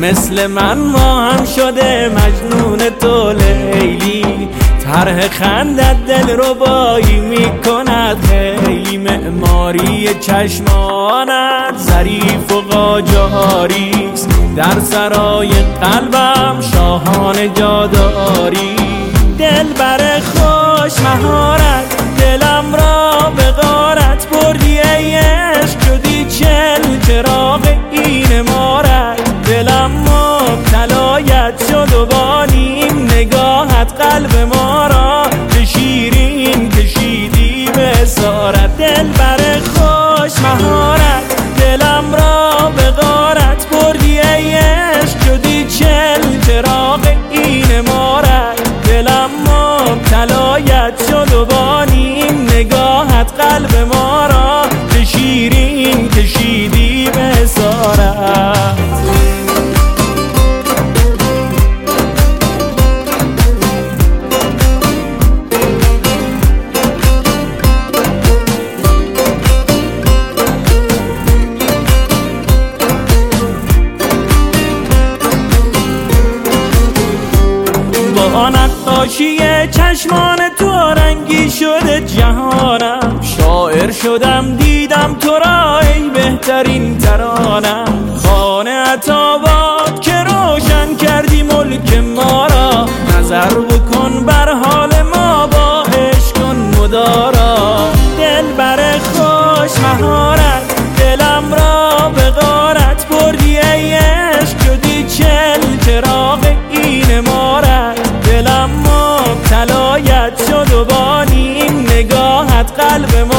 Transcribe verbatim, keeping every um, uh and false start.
مثل من ما هم شده مجنون تو لیلی. طرح خندت دل ربایی میکند خیلی، معماری چشمانت ظریف و قاجاریست، در سرای قلبم شاهانه جاداری. دل بر خوش مهارت دلم را به غارت بردی ای عشق، شدی چل چراغ این امارت. دلم مبتلایت شد و با نیم نگاهت قلب ما را به شیرین کشیدی به اسارت. دل بر خوش مهارت دلم را به غارت بردی ای عشق، شدی چل چراغ این امارت. دلم مبتلایت شد و با نیم نگاهت قلب ما را به شیرین کشیدی به اسارت. با نقاشی چشمان تو رنگی شده جهانم، شاعر شدم دیدم تو را ای بهترین ترانم. خانه عطاباد که روشن کردی ملک ما را، نظر بکن بر حال ما با عشق کن مدارا. دل بر خوش مهارت دلم را به غارت بردی ای عشق، شدی چل چراغ این امارت. دلم مبتلایت شد و با نیم نگاهت قلب ما